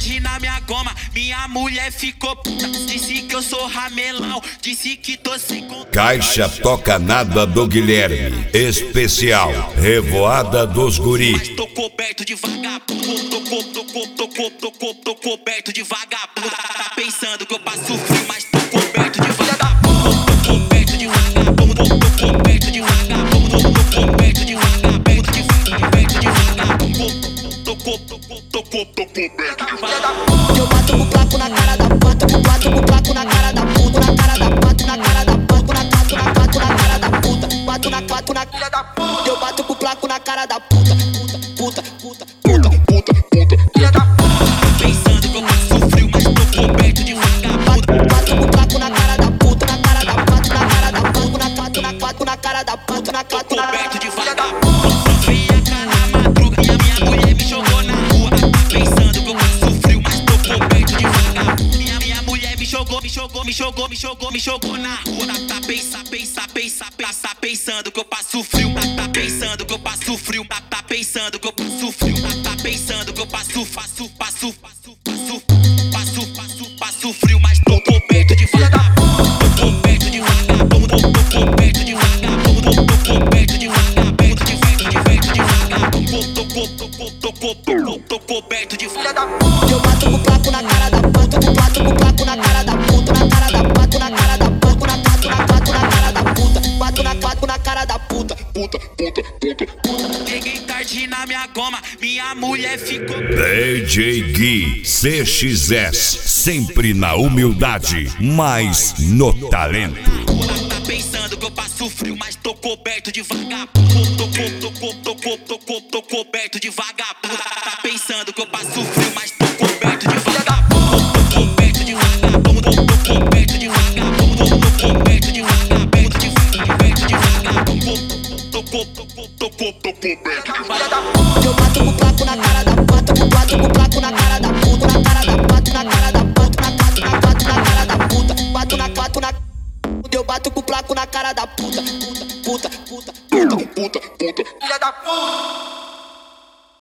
tarde na minha goma, minha mulher ficou puta. Disse que eu sou ramelão, disse que tô sem controle. Caixa Toca Nada do Guilherme, especial Revoada dos Guris. Tô coberto de vagabundo, tô coberto de vagabundo. Tá pensando que eu passo frio, mas tô coberto de vagabundo. Tô coberto de vagabundo, tô coberto de vagabundo, tô coberto de vagabundo, de vagabundo. Tô coberto de vagabundo. Eu bato o placo na cara da puta, bato o placo na cara da puta, na cara da puta, na cara da puta, na cara da puta, bato na cara da puta. Eu bato o placo na cara da puta, puta, filha da puta. Pensando que eu passo frio, mas tô coberto de vagabundo. Bato o placo na cara da puta, na cara da puta, na cara da puta, na cara da puta, na Tô coberto de vagabundo. Sofri a cara na madruga e a minha mulher me jogou na rua. Pensando que eu passo frio, mas tô coberto de vagabundo. Minha mulher me jogou na rua. Tá pensando que eu passo frio. Tá pensando que eu passo frio. Tá pensando que eu passo frio. Tá pensando que eu passo frio, mas tô coberto de vagabundo. Tô coberto de vagabundo. Tô coberto de vagabundo. Tô coberto de vagabundo. De vagabundo. Tô coberto de vagabundo. Eu bato o placo na cara da puta, bato o placo na cara da puta, na cara da puta, na cara da puta, na cara da puta, bato na cara da puta, puta. Cheguei tarde na minha goma, minha mulher ficou. DJ Gui CXS, sempre na humildade, mas no talento. Tá pensando que eu passo frio, mas tô coberto de vagabundo. Tô coberto de vagabundo. Tá pensando que eu passo frio, mas tô coberto de vagabundo. Tô coberto de vagabundo. Tô coberto de vagabundo. Tô coberto de vagabundo. De vagabundo. Tô coberto de vagabundo. Eu bato o placo na cara da puta, bato o placo na cara da puta, na cara da puta, na cara da puta, na cara da puta, bato na eu bato o placo na cara da puta, puta, filha da puta.